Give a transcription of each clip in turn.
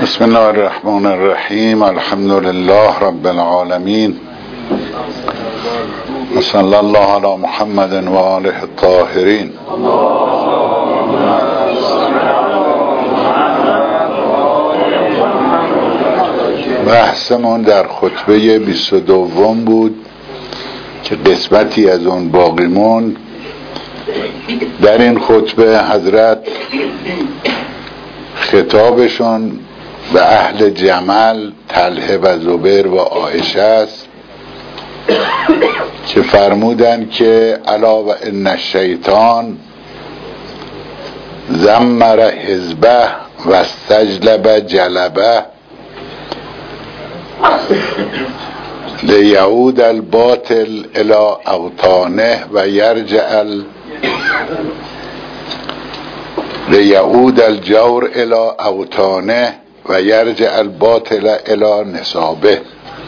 بسم الله الرحمن الرحیم. الحمد لله رب العالمین و صلی الله علی محمد و آله الطاهرین. بحثمون در خطبه 22 بود که قسمتی از اون باقی موند. در این خطبه حضرت خطابشون به اهل جمل، طلحه و زبیر و عایشه است که فرمودند که الا و ان الشیطان زمر حزبه و استجلب جلبه لیعود الباطل الى اوطانه و لیعود الجور الى اوطانه و یرجع الباطل الى نصابه.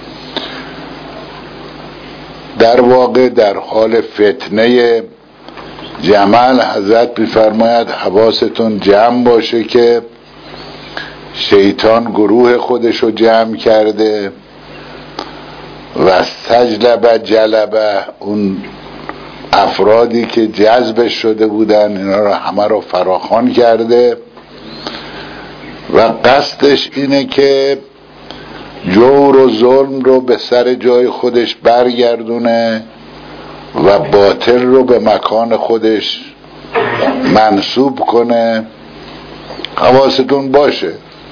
در واقع در حال فتنه جمل حضرت می‌فرماید حواستون جمع باشه که شیطان گروه خودشو جمع کرده و استجلب جلبه، اون افرادی که جذبش شده بودن اینا رو همه رو فراخوان کرده و قصدش اینه که جور و ظلم رو به سر جای خودش برگردونه و باطل رو به مکان خودش منصوب کنه. حواستون باشه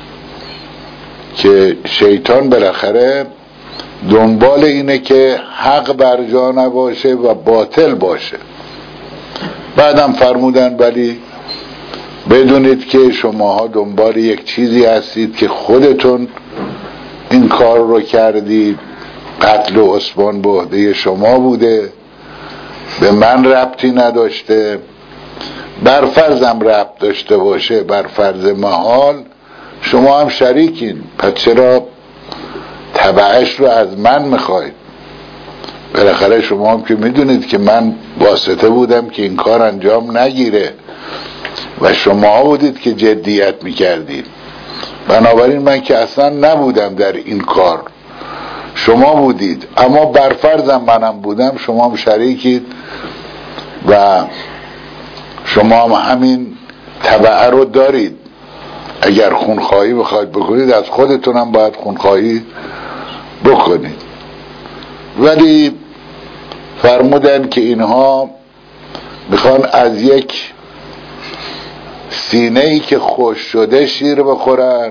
که شیطان بالاخره دنبال اینه که حق بر جا نباشه و باطل باشه. بعدم فرمودن ولی بدونید که شماها دنبال یک چیزی هستید که خودتون این کار رو کردید، قتل عثمان به عهده شما بوده، به من ربطی نداشته. بر فرضم ربط داشته باشه، بر فرض محال شما هم شریکین، پس چرا تبعش رو از من میخواید؟ بالاخره شما هم که میدونید که من واسطه بودم که این کار انجام نگیره و شما بودید که جدیت میکردید. بنابراین من که اصلا نبودم در این کار، شما بودید. اما برفرضم منم بودم، شما هم شریکید و شما هم همین تبعه رو دارید. اگر خونخواهی بخواید بکنید از خودتونم باید خونخواهی بکنید. ولی فرمودن که اینها میخوان از یک سینه‌ای که خوش شده شیر بخورن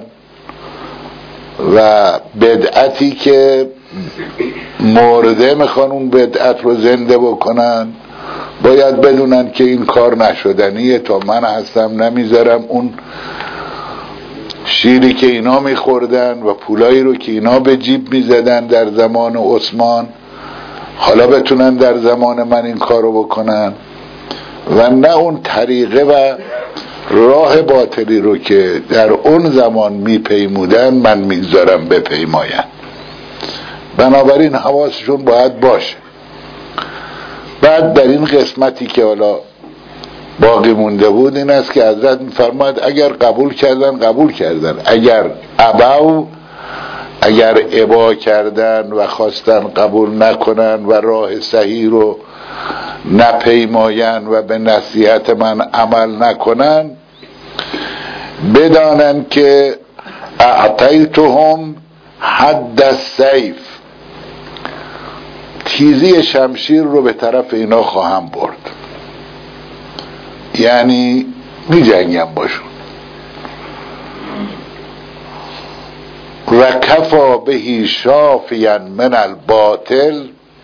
و بدعتی که مرده میخوان اون بدعت رو زنده بکنن. باید بدونن که این کار نشدنیه، تا من هستم نمیذارم اون شیری که اینا میخوردن و پولایی رو که اینا به جیب میزدن در زمان عثمان حالا بتونن در زمان من این کار رو بکنن و نه اون طریقه و راه باطلی رو که در اون زمان میپیمودن من میگذارم بپیماین. بنابراین حواسشون باید باشه. بعد در این قسمتی که حالا باقی مونده بود این است که حضرت میفرماید اگر قبول کردن، اگر ابا کردن و خواستن قبول نکنن و راه صحیح رو نپیماین و به نصیحت من عمل نکنن، بدانن که اعطیتهم حد السیف، تیزی شمشیر رو به طرف اینا خواهم برد. یعنی می جنگم باشون. و کفا بهی شافیا من الباطل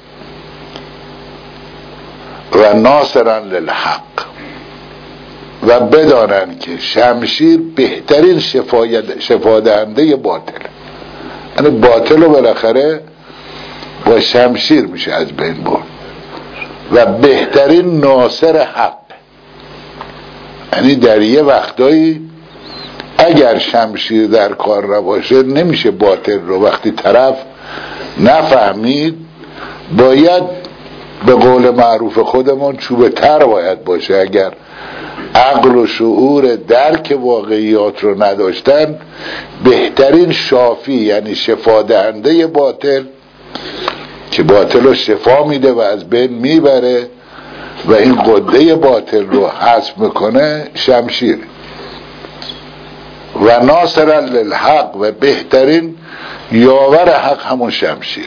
و ناصرا للحق، و بدانن که شمشیر بهترین شفا دهنده باطل، یعنی باطل رو بالاخره با شمشیر میشه از بین برد، و بهترین ناصر حق. یعنی در یه وقتایی اگر شمشیر در کار نباشه نمیشه باطل رو. وقتی طرف نفهمید باید به قول معروف خودمون چوبه تر باید باشه. اگر عقل و شعور درک واقعیات رو نداشتن، بهترین شافی یعنی شفا دهنده باطل که باطل رو شفا میده و از بین میبره و این قده باطل رو حذف میکنه شمشیر. و ناصر للحق، و بهترین یاور حق همون شمشیر.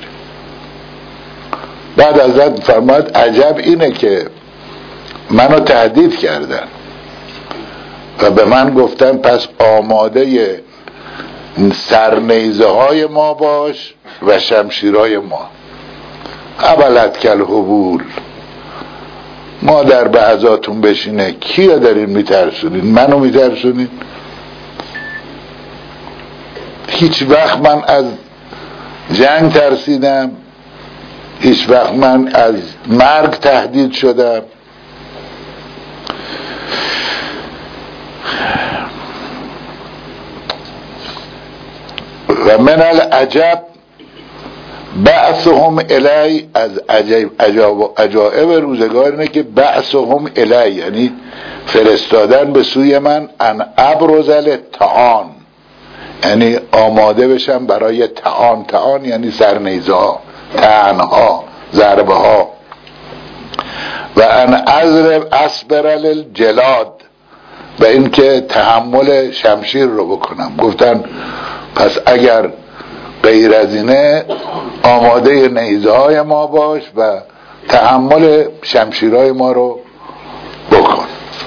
بعد حضرت فرماد عجب اینه که منو تهدید کردن و به من گفتن پس آماده سرنیزه های ما باش و شمشیرهای ما. ابلت کل حبول، ما در بعضاتون بشینه کیا دارین میترسونین؟ منو میترسونین؟ هیچ وقت من از جنگ ترسیدم؟ هیچ وقت من از مرگ تهدید شدم؟ و من العجب بعثهم الی، از عجائب روزگار اینه که بعثهم الی یعنی فرستادن به سوی من، ان ابرز الطعان یعنی آماده بشم برای طعان. طعان یعنی سرنیزه ها، طعنها، ضربه ها. و ان اصبر الجلاد، و این که تحمل شمشیر رو بکنم. گفتن پس اگر غیر از اینه آماده نیزه های ما باش و تحمل شمشیرهای ما رو بکن.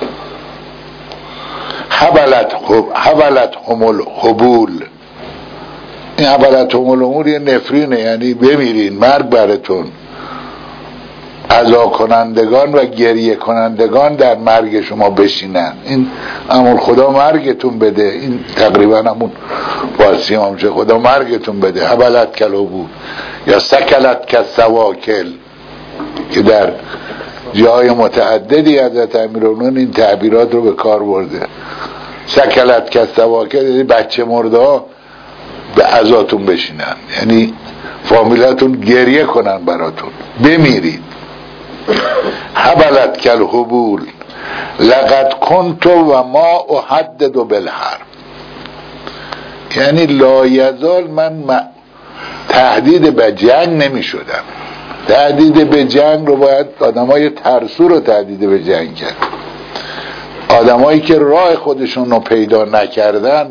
حبلت هم الحبول، این حبلت هم الامور یه نفرینه، یعنی بمیرین، مرگ براتون. عزا کنندگان و گریه کنندگان در مرگ شما بشینن. این امور خدا مرگتون بده، این تقریبا همون فارسی هم میشه خدا مرگتون بده. حبلت کل حبول یا سکلت کالسواکل که در جای متعددی حضرت امیرالمومنین این تعبیرات رو به کار برده. سکلت کالسواکل یعنی بچه مرده ها به عزاتون بشینن، یعنی فامیلاتون گریه کنن براتون، بمیرید. حبلت کل حبول لقد کنت و ما احدد بالحرب، یعنی لایزال من تهدید به جنگ نمی شدم. تهدید به جنگ رو باید آدمای ترسو رو تهدید به جنگ کرد. آدمایی که راه خودشون رو پیدا نکردن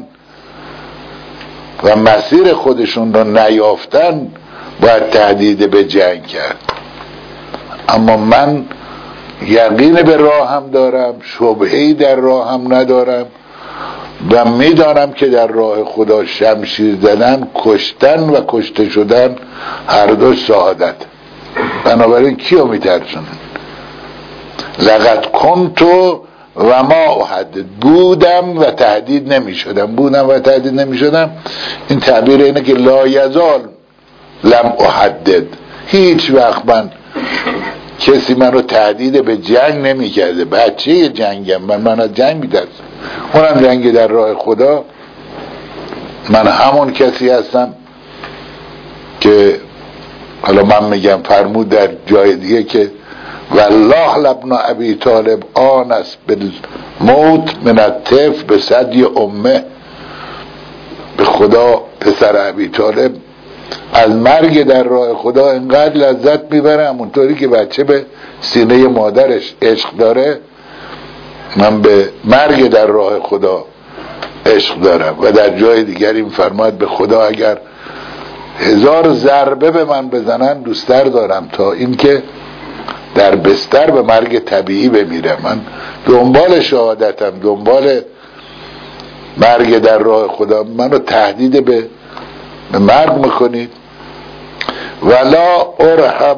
و مسیر خودشون رو نیافتن باید تهدید به جنگ کرد. اما من یقین به راهم دارم، شبهه‌ای در راهم ندارم و میدانم که در راه خدا شمشیر زدن، کشتن و کشته شدن هر دو سعادت. بنابراین کیو میترسونن؟ لقد کنتو و ما احدد، بودم و تهدید نمیشدم. بودم و تهدید نمیشدم، این تعبیر اینه که لا یزال لم احدد، هیچ وقت من کسی من رو تهدید به جنگ نمی کرده. بچه جنگم، من از جنگ می ترسم، اونم جنگ در راه خدا. من همون کسی هستم که حالا من میگم فرمود در جای دیگه که والله لابن ابی طالب آنس بالموت من الطفل به صدی امه، به خدا پسر ابی طالب از مرگ در راه خدا انقدر لذت میبره همونطوری که بچه به سینه مادرش عشق داره، من به مرگ در راه خدا عشق دارم. و در جای دیگر این فرماید به خدا اگر 1000 ضربه به من بزنن دوستر دارم تا اینکه در بستر به مرگ طبیعی بمیرم. من دنبال شهادتم، دنبال مرگ در راه خدا. منو تهدید به مرگ میکنید. ولا ارهب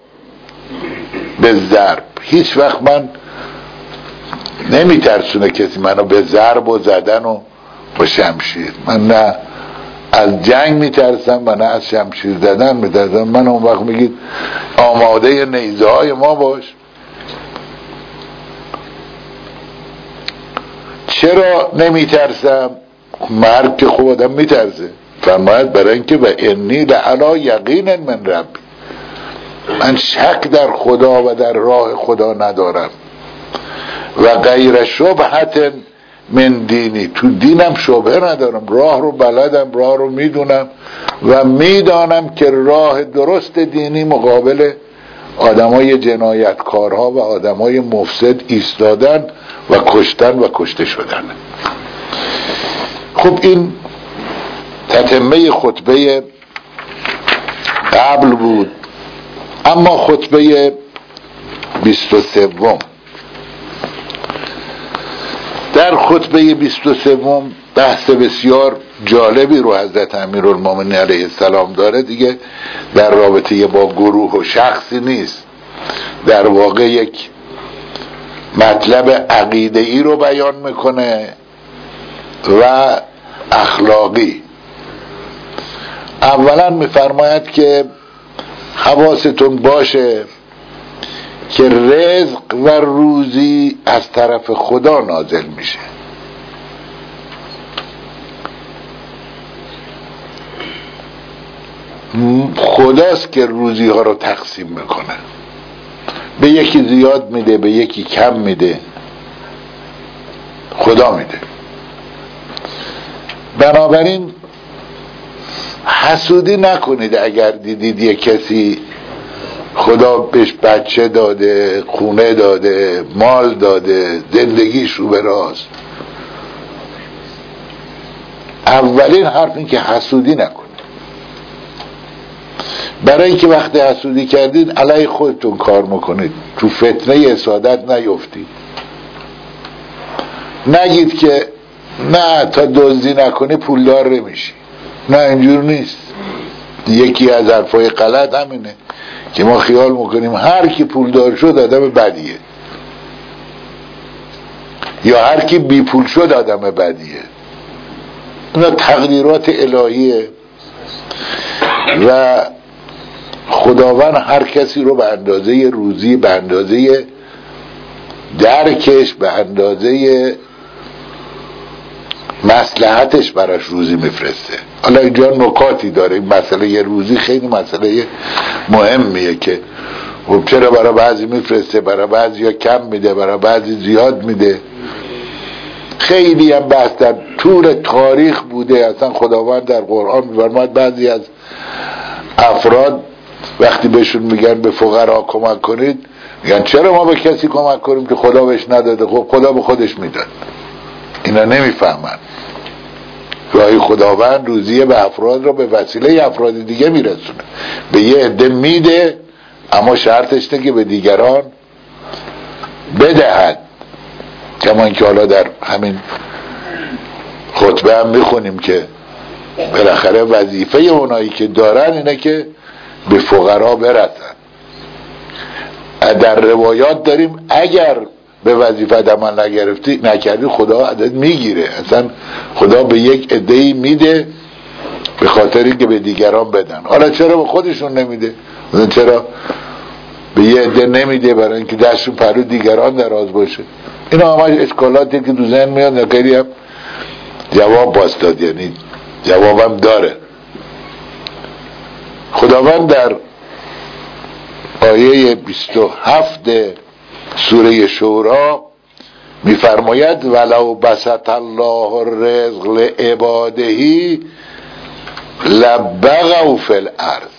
به ضرب، هیچ وقت من نمیترسونه کسی منو به ضرب و زدن و با شمشیر. من نه از جنگ میترسم و نه از شمشیر زدن میترسم. من اون وقت میگید آماده نیزه های ما باش. چرا نمیترسم؟ مرگ که خود آدم میترسه. فرماید برای اینکه و انی لعلی یقین من ربی، من شک در خدا و در راه خدا ندارم. و غیر شبهت من دینی، تو دینم شبهه ندارم، راه رو بلدم، راه رو میدونم و میدانم که راه درست دینی مقابل آدمای جنایتکارها و آدمای مفسد ایستادن و کشتن و کشته شدن. خب این تتمه خطبه قبل بود. اما خطبه 23 در خطبه 23 بحث بسیار جالبی رو حضرت امیرالمومنین علیه السلام داره دیگه، در رابطه با گروه و شخصی نیست، در واقع یک مطلب عقیده‌ای رو بیان میکنه و اخلاقی. اولا میفرماید که حواستون باشه که رزق و روزی از طرف خدا نازل میشه. خداست که روزی ها رو تقسیم میکنه، به یکی زیاد میده، به یکی کم میده، خدا میده. بنابراین حسودی نکنید اگر دیدید یک کسی خدا بهش بچه داده، خونه داده، مال داده، زندگیش رو به راست. اولین حرف این که حسودی نکنید، برای اینکه وقتی حسودی کردید علیه خودتون کار میکنید، تو فتنه حسادت نیفتید. نگید که نه تا دزدی نکنی پولدار نمیشی، نه اینجور نیست. یکی از حرفای غلط همینه که ما خیال میکنیم هر کی پولدار شد آدم بدیه، یا هر کی بی پول شد آدم بدیه. اینا تقدیرات الهیه و خداوند هر کسی رو به اندازه روزی، به اندازه درکش، به اندازه مصلحتش براش روزی میفرسته. حالا اینجا نکاتی داره، این مسئله روزی خیلی مسئله مهمیه که چرا برای بعضی میفرسته، برای بعضی ها کم میده، برای بعضی زیاد میده. خیلی هم بحث در طول تاریخ بوده. اصلا خداوند در قرآن میفرماید بعضی از افراد وقتی بهشون میگن به فقرا کمک کنید، میگن چرا ما به کسی کمک کنیم که خدا بهش نداده؟ خب خدا به خودش میداد. اینا نمیفهمن. گاهی خداوند روزی به افراد رو به وسیله افراد دیگه میرسونه، به یه عده میده، اما شرطش اینه که به دیگران بدهد. کما اینکه حالا در همین خطبه هم میخونیم که بالاخره وظیفه اونایی که دارن اینه که به فقرا برسن. در روایات داریم اگر به وظیفه عمل نکردی خدا عدد میگیره. اصلا خدا به یک عده‌ای میده به خاطری که به دیگران بدن. حالا چرا به خودشون نمیده؟ مثلا چرا به یه عده نمیده؟ برای اینکه دستشون پرو دیگران دراز باشه. اینا همش اشکالاتی که تو ذهن میاد، خیلی هم جواب باستاد، یعنی جوابم داره. خداوند در آیه 27 سوره شورا میفرماید ولو بسط الله الرزق لعباده لبغوا فی الارض.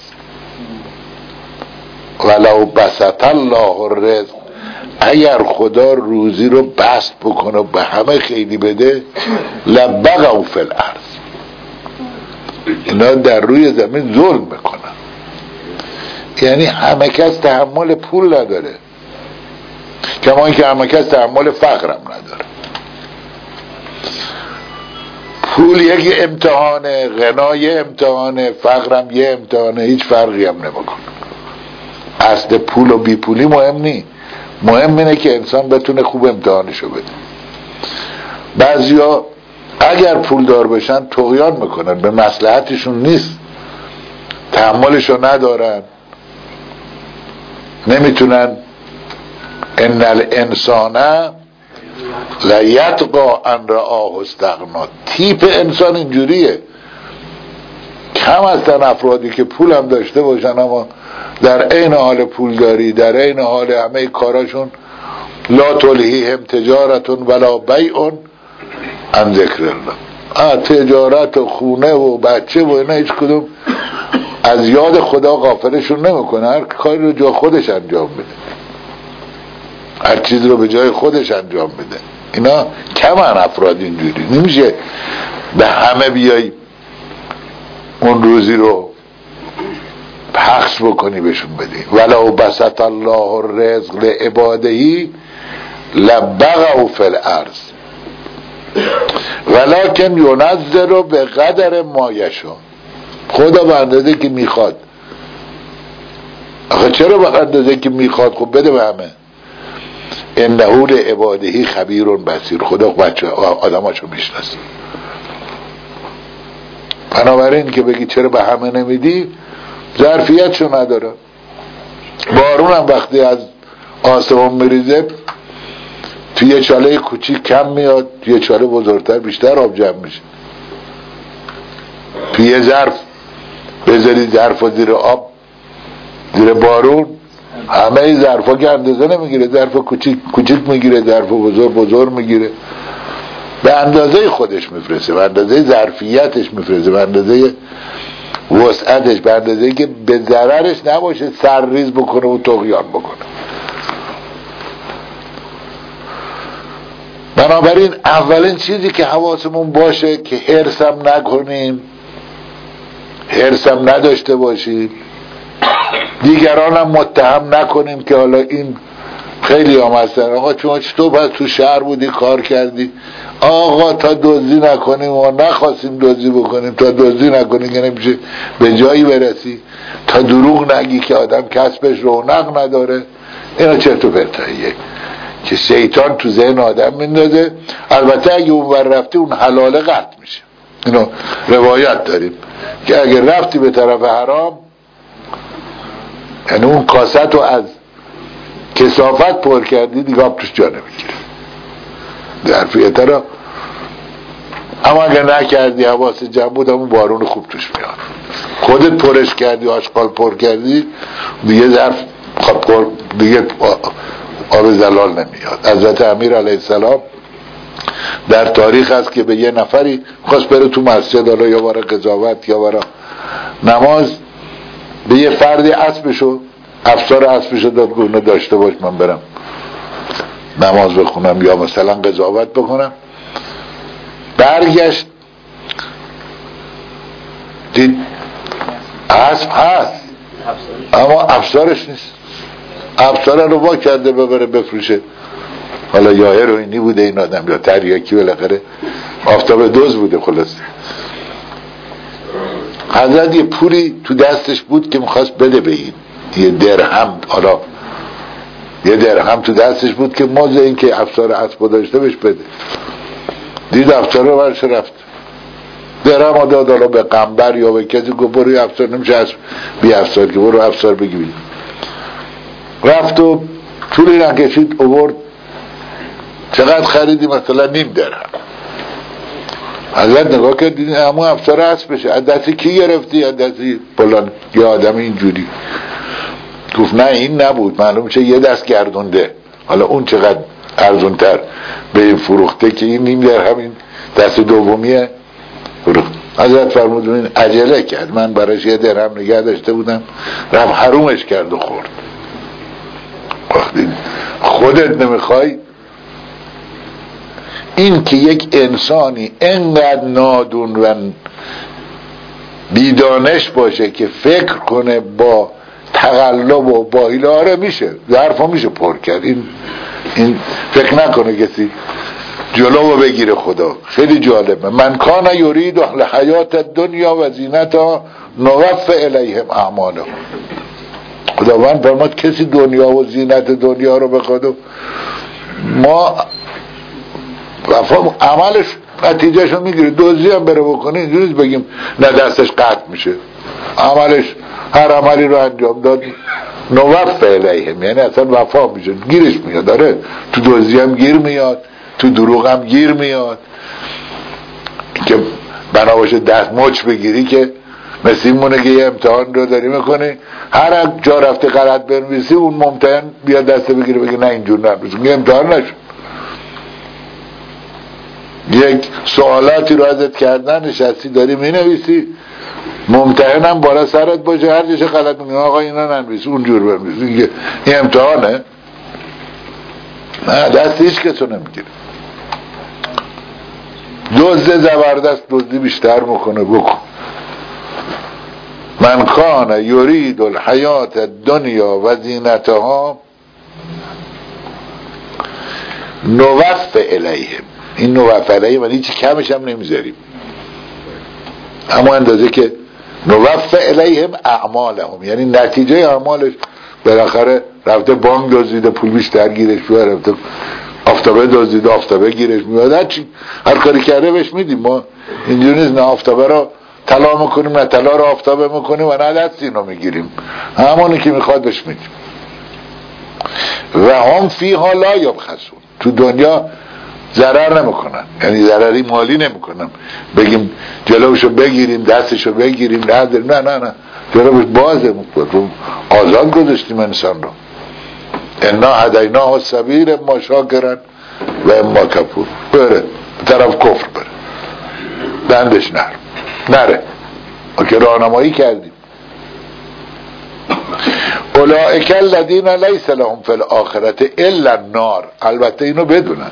ولو بسط الله الرزق، اگر خدا روزی رو بسط بکنه و به همه خیلی بده، لبغوا فی الارض، اینا در روی زمین ظلم میکنن. یعنی همه کس تحمل پول نداره، کما اینکه همه کس تحمل فقرم نداره. پول یک امتحانه، غنا یه امتحانه، فقرم یه امتحانه، هیچ فرقی هم نمیکنه. اصل پول و بی پولی مهم نی، مهم اینه که انسان بتونه خوب امتحانشو بده. بعضیا اگر پول دار بشن طغیان میکنن، به مصلحتشون نیست، تحملشو ندارن، نمیتونن. ان الانسان لیطغی ان رآه استغنا. تیپ انسان اینجوریه. کم هستن افرادی که پول هم داشته باشن اما در عین حال پول داری، در عین حال همه کاراشون لا تلهیهم تجارت ولا بیع عن ذکر الله. تجارت و خونه و بچه و اینا هیچ کدوم از یاد خدا غافلشون نمیکنه. هر کاری رو جا خودش انجام بده، هر چیز رو به جای خودش انجام بده. اینا کمن افراد اینجوری. نمیشه به همه بیای اون روزی رو پخش بکنی بهشون بدی. ولو بسط الله الرزق لعباده لبغوا فی الارض ولکن ینزل به قدر ما یشاء. خدا به اندازه که میخواد. آخه چرا به اندازه که میخواد؟ خب بده به همه. انه لعباده خبیر بصیر. خدا بچه آدماشو میشناسه. بنابراین که بگی چرا به همه نمیدی، ظرفیتشو نداره. بارون هم وقتی از آسمون میریزه توی یه چاله کوچیک کم میاد، توی یه چاله بزرگتر بیشتر آب جمع میشه. توی یه ظرف بذاری ظرف و زیر آب، زیر بارون، همه ظرفا که اندازه نمیگیره. ظرف کوچیک میگیره، ظرف بزرگ میگیره. به اندازه خودش میفرسته، به اندازه ظرفیتش میفرسته، به اندازه وسعتش، به اندازه که به ضررش نباشه سرریز بکنه و طغیان بکنه. بنابراین اولین چیزی که حواسمون باشه که حرصم نکنیم، حرصم نداشته باشیم، دیگرانم متهم نکنیم که حالا این خیلی هم هستن آقا چون تو بس تو شهر بودی کار کردی، آقا تا دزدی نکنیم و نخواستیم دزدی بکنیم، تا دزدی نکنیم که نمیشه به جایی برسی، تا دروغ نگی که آدم کسبش رونق نداره. اینا چرت و پرتاییه که شیطان تو ذهن آدم میندازه. البته اگه اون ور رفتی اون حلاله قطع میشه. اینو روایت داریم که اگه رفتی به طرف حرام، یعنی اون کاست رو از کثافت پر کردی دیگه آب توش جا نمیگیره. ظرفیت رو اما اگه نکردی حواس جمع بود همون بارون خوب توش میاد. خودت پرش کردی، آشغال پر کردی، دیگه ظرف پر، دیگه آب زلال نمیاد. حضرت امیر علیه السلام در تاریخ هست که به یه نفری خواست بره تو مسجد، حالا یا برای قضاوت یا برای نماز، به یه فردی اسبشو، افسار اسبشو داد گونه داشته باش من برم نماز بخونم یا مثلا قضاوت بکنم. برگشت دید اسب هست اما افسارش نیست. افسار رو وا کرده ببره بفروشه. حالا یا هروئینی بوده این آدم یا تریاکی، بالاخره آفتاب دوز بوده. خلاص حضرت یه پولی تو دستش بود که میخواست بده به این، یه درهم، حالا یه درهم تو دستش بود که موزه این که افسار اسب داشته بهش بده. دید افسار رو برش رفت، درهم ها داد حالا به قنبر یا به کسی گفت برو افسار، نمیشه اسب بی افسار که برو افسار بگی. رفت و طولی نکشید اوورد. چقدر خریدی؟ مثلا نیم درهم. حضرت نگاه کرد دیدین همون افسار اسب بشه. از دستی کی گرفتی؟ از دستی فلان یه آدم اینجوری. گفت نه این نبود، معلوم شه یه دست گردونده، حالا اون چقدر ارزونتر به این فروخته که این نیم درهم این دست دومیه فروخت. حضرت فرمودن عجله کرد، من براش یه درهم نگه داشته بودم، رفت حرومش کرد و خورد. وقتی خودت نمیخوای، این که یک انسانی انقدر نادون و بیدانش باشه که فکر کنه با تقلب و با هیلاره میشه ظرفا میشه پر کرد، این فکر نکنه کسی جلو بگیره. خدا خیلی جالبه. من کان یرید الحیات الدنیا و زینتها نوفی الیهم اعمالهم. خداوند فرمود کسی دنیا و زینت دنیا رو بخواد و ما عملش نتیجهشو میگیره. دوزی هم بره بکنه اینجوریست بگیم نه دستش قطع میشه. عملش هر عملی رو انجام داد نوفی الیهم، یعنی اصلا وفا میشه، گیرش میاد. داره تو دوزی هم گیر میاد، تو دروغ هم گیر میاد که بنا باشه دست مچ بگیری که مثل این مونه که یه امتحان رو داری میکنی، هر جا رفته غلط بنویسی اون ممتحن بیاد دسته بگیره بگه نه اینجور ننویس، میگه امتحان نشد. یک سوالاتی رو ازت کردن، نشستی داری مینویسی، ممتحنم بالا سرت باشه، هر جاش غلط میگه آقا اینا ننویس اونجور بنویس، این امتحانه؟ نه، دست هیچ کسو نمیگیره. دزد زبردست دزدی بیشتر میکنه، بکن. من کان یرید الحیات الدنیا و زینتها نوفی الیهم. این نوفی الیهم یعنی هیچی کمش هم نمیذاریم، اما اندازه که نوفی الیهم اعمالهم، یعنی نتیجه اعمالش. بالاخره رفته بانک دزدیده پول بیشتر گیرش بیاد، رفته آفتابه دزدیده آفتابه گیرش میاد، هر کاری کرده بهش میدیم. ما اینجوری نیست، نه آفتابه رو طلا میکنیم نه طلا رو آفتابه میکنیم و نه دست اینو میگیریم، همونی که میخواد بهش میدیم. و هم فیها لا یبخسون، تو دنیا ضرر نمیکنن، یعنی ضرری مالی نمیکنن بگیم جلوشو بگیریم دستشو بگیریم نه جلوش بازه، آزاد گذاشتیم انسان رو. انا هدیناه السبیل اما شاکرا و اما کفور، بره طرف کفر بره، دندش نره ما که راهنمایی کردیم. اولئک الذین لیس لهم فی الاخرة الا النار، البته اینو بدونن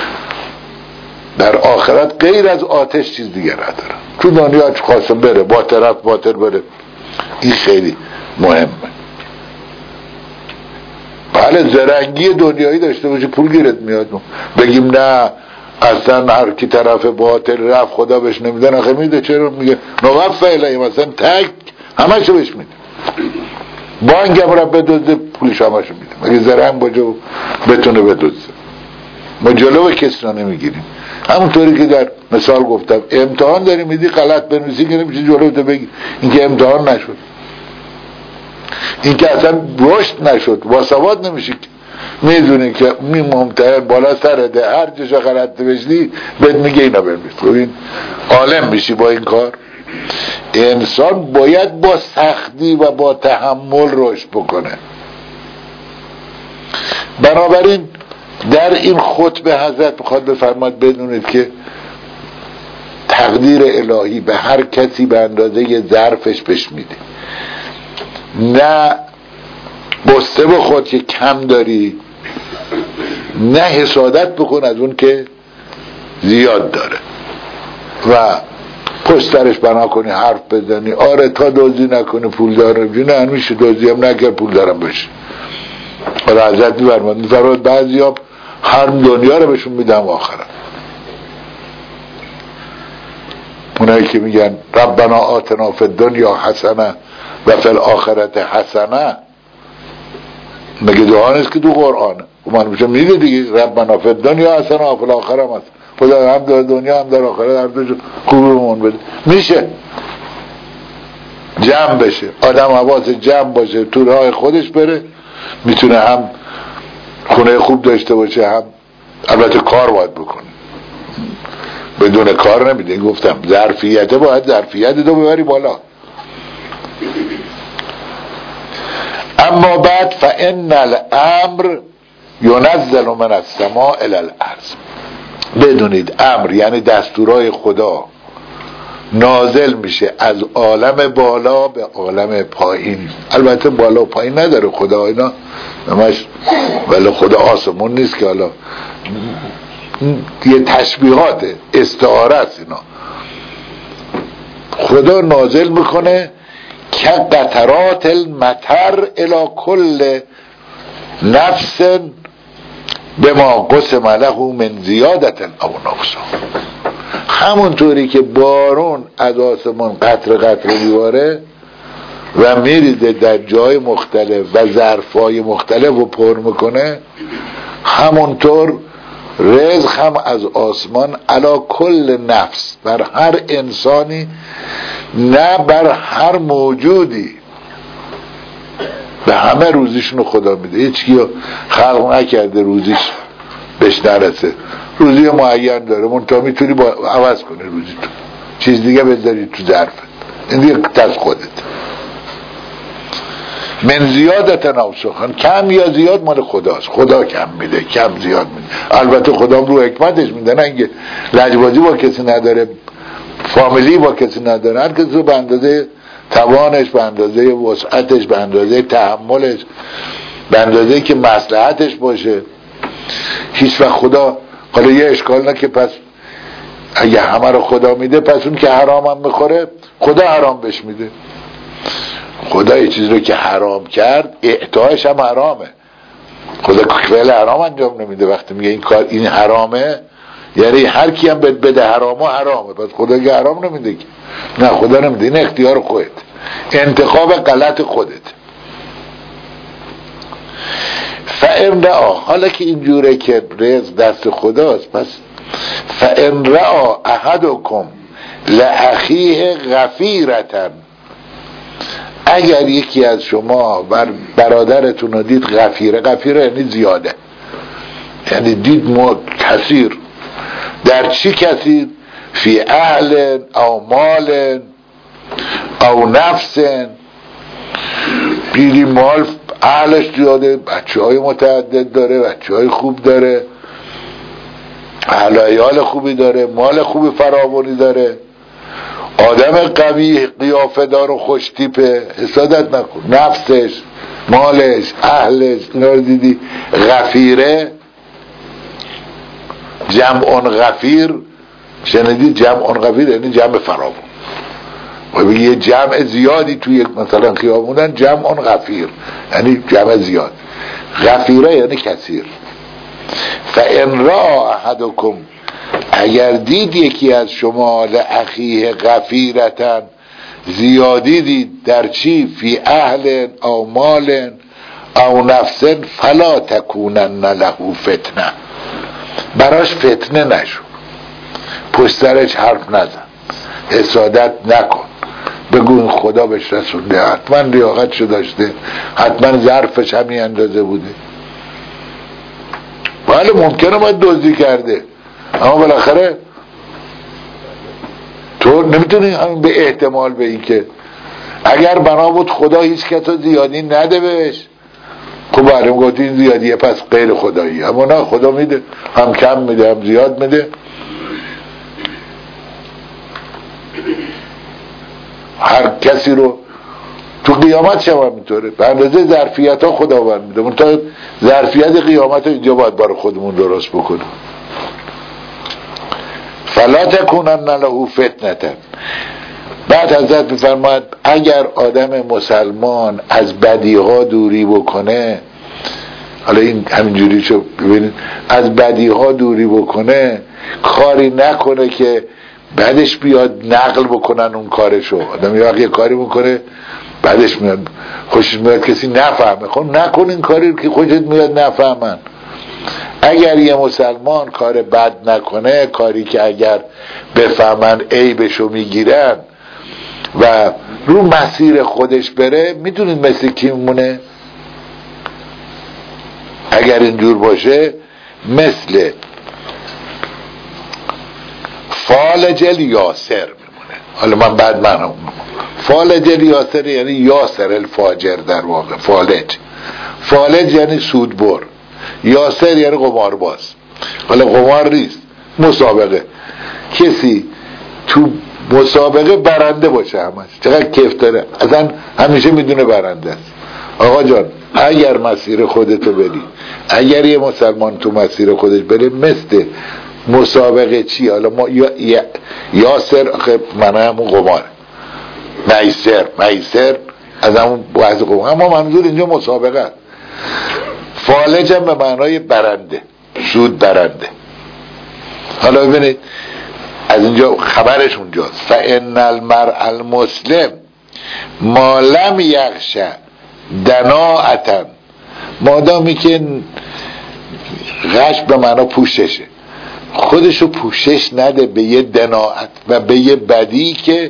در آخرت غیر از آتش چیز دیگه ندارن. تو دنیا خواستم بره با طرف باطل بره، این خیلی مهمه. بله زرنگی دنیایی داشته باشه پول گیرت میاد، بگیم نه اصلا هر کی طرف باطل رفت خدا بهش نمیدن، آخه میده چرا؟ میگه نوفی الیهم، مثلا تک همشو بهش میده، بانک هم را بدوزه پولش همشو میده، مگه زرنگ باشه بتونه بدوزه. ما جلو کسی را نمیگیریم، همونطوری که در مثال گفتم امتحان داری میدی غلط بنویسی که نمیشه جلو تو بگی این که امتحان نشد، این که اصلا رشد نشد، واسواد نمیشه. میدونی که می ممتحن بالا سرده، هر جاشا غلط بشنی بهت میگه اینا بنویس. ببین عالم میشی با این کار. انسان باید با سختی و با تحمل رشد بکنه. بنابراین در این خطبه حضرت میخواد بفرماد بدونید که تقدیر الهی به هر کسی به اندازه یه ظرفش بهش میده، نه بسته بخود که کم داری، نه حسادت بکن از اون که زیاد داره و پشت درش بنا کنی حرف بزنی آره تا دزدی نکنی پول دارم، نه میشه دزدی هم نکرد پول دارم بشه. حالا حضرت میفرماد بعضی ها هر دنیا رو بهشون میدم آخرت. اونایی که میگن ربنا آتنا فی الدنیا حسنه و فی الاخرت حسنه، مگه دعا نیست که تو قرآنه؟ من میشه میگه دیگه ربنا فی الدنیا حسنه و فی الاخرت حسنه، خدا هم در دنیا هم در آخرت هر دوش خوبمون بده. میشه جمع بشه، آدم حواس جمع باشه تو راه خودش بره، میتونه هم خونه خوب داشته باشه، هم البته کار باید بکنه، بدون کار نمیده. گفتم ظرفیته، باید ظرفیت دو ببری بالا. اما بعد فان الامر ينزل من السماء الى الارض، بدونید امر یعنی دستورای خدا نازل میشه از عالم بالا به عالم پایین. البته بالا و پایین نداره خدا، اینا همش ولی خدا آسمون نیست که حالا یه تشبیهات استعاره است. اینا خدا نازل میکنه که قطرات المطر الى کل نفس بما قسم له من زیادت او نقصان، همونطوری که بارون از آسمان قطره قطره میباره و میریزه در جای مختلف و ظرفای مختلف رو پر میکنه، همونطور رزق هم از آسمان علا کل نفس، بر هر انسانی، نه بر هر موجودی، به همه روزیشونو خدا میده. هیچکی خلق نکرده روزیش بهش نرسه، روزی معین داره، منتها میتونی عوض کنی روزی تو چیز دیگه بذاری تو ظرفت. این دیگه از خودت. من زیادت او سخن، کم یا زیاد مال خداست. خدا کم میده، کم زیاد میده. البته خدا رو حکمتش میده، نه اینکه لجبازی با کسی نداره، فامیلی با کسی نداره. هر کسی رو به اندازه توانش، به اندازه وسعتش، به اندازه تحملش، به اندازه که مصلحتش باشه. هیچ وقت خدا، حالا یه اشکال نه که پس اگه همه رو خدا میده، پس اون که حرام هم میخوره خدا حرام بهش میده. خدا یه چیز رو که حرام کرد اعطایش هم حرامه. خدا فعل حرام انجام نمیده. وقتی میگه این کار این حرامه، یعنی هر کی هم بده حرامه حرامه، پس خدا که حرام نمیده که. نه خدا نمیده، این اختیار خودت، انتخاب غلط خودت. فإن رأى، حالا که اینجوره که رزق دست خداست، پس فإن رأى احدکم لأخیه غفیرة، اگر یکی از شما بر برادرتون رو دید غفیره، غفیره یعنی زیاده، یعنی دید ما کثیر. در چی کثیر؟ فی اهل او مال او نفس، دیدی مال اهلش زیاده، بچه های متعدد داره، بچه های خوب داره، اهل عیال خوبی داره، مال خوبی فراوانی داره، آدم قوی قیافه دار و خوش تیپه، حسادت نکن. نفسش، مالش، اهلش، اینا رو دیدی غفیره. جمع غفیر شنیدی؟ جمع غفیر یعنی جمع فراوان. و بگی یه جمع زیادی توی مثلا خیابونن، جمع غفیر یعنی جمع زیاد. غفیره یعنی کثیر. فإن رأى احدکم، اگر دید یکی از شما لأخیه غفیرة، زیادی دید در چی؟ فی اهل او مال او نفس، فلا تکونن له فتنه، براش فتنه نشو، پشت سرش حرف نزن، حسادت نکن، بگو این خدا بهش رسونده، حتما لیاقتشو داشته، حتما ظرفش همین اندازه بوده. بله ممکنه باید دزدی کرده، اما بالاخره تو نمیتونی همین به احتمال به این که اگر بنا بود خدا هیچ کسا زیادی نده بهش، خب برای گفتی این زیادیه پس غیر خدایی. اما نه، خدا میده، هم کم میده هم زیاد میده. هر کسی رو تو قیامت شما میطوره به اندازه ظرفیت ها خداوند میده. منتها ظرفیت قیامت اینجا باید برای خودمون درست بکنیم. فلا تکونن له فتنه. بعد حضرت میفرماید اگر آدم مسلمان از بدیها دوری بکنه، حالا این همینجوری شو ببینید، از بدیها دوری بکنه، کاری نکنه که بعدش بیاد نقل بکنن اون کارشو. آدم یه وقت یه کاری میکنه بعدش میاد خوشش میاد کسی نفهمه، خب نکن این کاری که خوشت میاد نفهمن. اگر یه مسلمان کار بد نکنه، کاری که اگر بفهمن عیبشو میگیرن و رو مسیر خودش بره، میدونید مثل کی میمونه؟ اگر اینجور باشه مثل فالج الیاسر میمونه. حالا من بعد منم فالج الیاسر یعنی یاسر الفاجر در واقع. فالج یعنی سودبر، یاسر یعنی قمارباز. حالا قمار نیست، مسابقه. کسی تو مسابقه برنده باشه، همش چقدر کیف داره، اصلا همیشه میدونه برنده است. آقا جان اگر مسیر خودتو بری، اگر یه مسلمان تو مسیر خودش بره، مثل مسابقه چی؟ حالا ما یاسر منه همون قمار، میسر از همون بحث قمار، اما منظور اینجا مسابقه. فالج هم به معنای برنده، سود برنده. حالا ببینید از اینجا خبرش اونجاست. فإن المرء المسلم ما لم یخش دناعة، مادامی که غش به معنی پوششه، خودشو پوشش نده به یه دناعت و به یه بدی که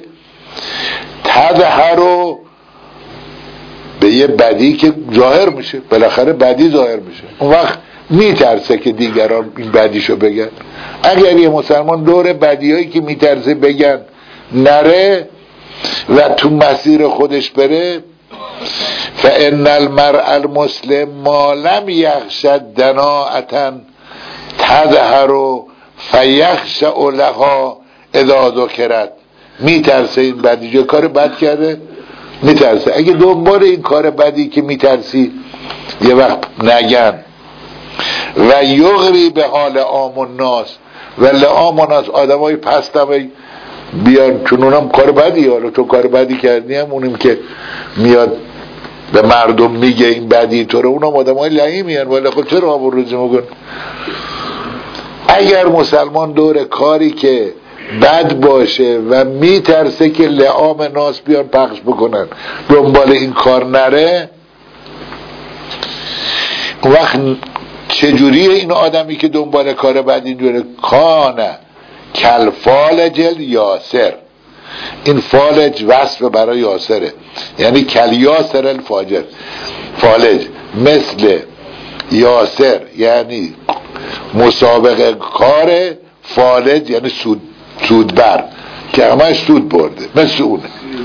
تظهر، به یه بدی که ظاهر میشه، بالاخره بدی ظاهر میشه، اون وقت میترسه که دیگران این بدیشو بگن. اگر یه مسلمان دور بدیایی که میترسه بگن نره، و تو مسیر خودش بره، فان المرء المسلم ما لم یخشى دناءة تظهر فیخشع لها اذا ذکرت. میترسه این بدی، کار بد کرده میترسه، اگه دنبال این کار بدی که میترسی یه وقت نگن. و یغری به حال عام الناس، و لعام الناس آدم های پستم بیان، چون اونم کار بدی، حالا تو کار بدی کردی هم اونیم که میاد به مردم میگه این بدی تو رو، اونم آدم های لعیمی هن، ولی خب چرا آب روزی مگن. اگر مسلمان دور کاری که بد باشه و میترسه که لعام ناس بیان پخش بکنن دنبال این کار نره، وقت چجوریه این آدمی که دنبال کار بد اینجوره؟ کانه کالفالج یاسر. این فالج وصف برای یاسره، یعنی کل یاسر الفاجر، فالج مثل یاسر یعنی مسابقه کار، فالج یعنی سودبر که همش سود برده، مثل اونه.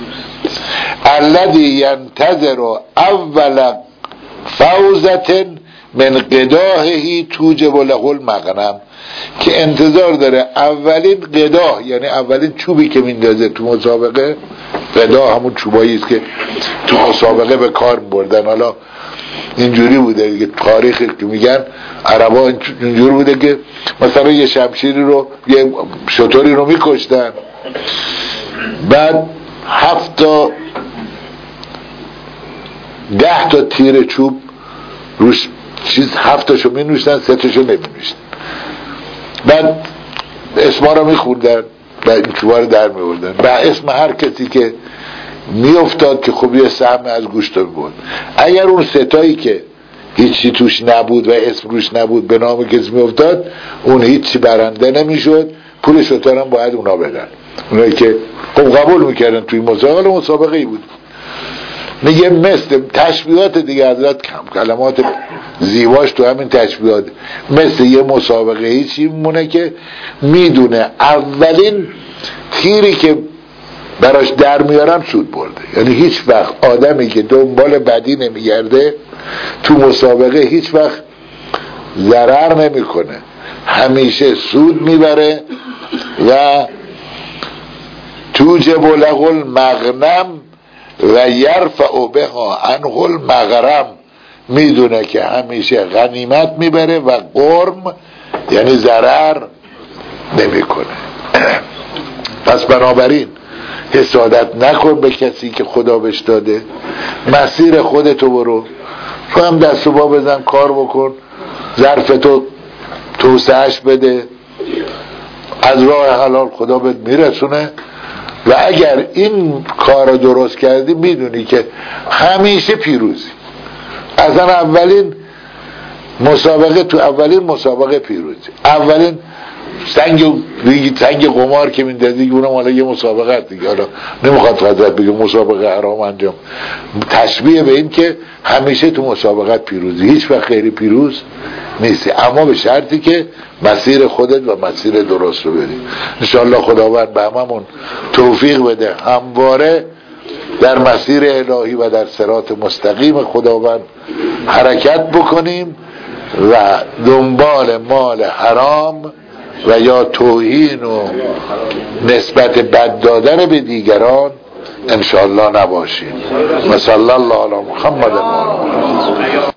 الذی ینتظر اول فوزة من قداهی توجب له المغنم، که انتظار داره اولین قداه، یعنی اولین چوبی که میندازه تو مسابقه. قداه همون چوبایی است که تو مسابقه به کار بردن. حالا اینجوری بوده دیگه، تاریخی که میگن عربا اینجوری بوده که مثلا یه شمشیری رو، یه شتری رو میکشتن، بعد 10 تا تیر چوب روش چیز 7 تاشو می نوشتن، 3 تاشو نمی نوشتن. بعد اسما رو می خوندن و این چوبا رو در می بردن و اسم هر کسی که می افتاد که خب یه سهم از گوشت رو بود. اگر اون 3 تایی که هیچی توش نبود و اسم روش نبود به نام کسی می افتاد، اون هیچی برنده نمی شد، پول شتر هم باید اونا بدن، اونایی که خب قبول میکردن توی مسابقه ای بود. میگه مثل تشبیهات دیگه حضرت، کلمات زیباش تو همین تشبیهات، مثل یه مسابقه ای چی میمونه که میدونه اولین تیری که براش در میارن سود برده. یعنی هیچ وقت آدمی که دنبال بدی نمیگرده تو مسابقه هیچ وقت ضرر نمیکنه، همیشه سود میبره و توجب له المغنم و یرفع بها عنه المغرم. میدونه که همیشه غنیمت میبره و غرم یعنی ضرر نمیکنه. پس بنابراین حسادت نکن به کسی که خدا بهش داده، مسیر خودتو برو، تو هم دست و پا بزن، کار بکن، ظرفتو توسعهش بده، از راه حلال خدا بهت میرسونه. و اگر این کار رو درست کردی میدونی که همیشه پیروزی. اصلا اولین مسابقه، تو اولین مسابقه پیروزی، اولین سنگ قمار که میندازی که اونم حالا یه مسابقه هست دیگه، حالا نمیخواد حضرت بگه مسابقه حرام انجام، تشبیه به این که همیشه تو مسابقه پیروزی، هیچ وقت غیر پیروز نیستی، اما به شرطی که مسیر خودت و مسیر درست رو بری. انشاءالله خداوند به هممون توفیق بده همواره در مسیر الهی و در صراط مستقیم خداوند حرکت بکنیم و دنبال مال حرام و یا توهین و نسبت بد دادن به دیگران انشاءالله نباشیم. و صلی الله علی محمد و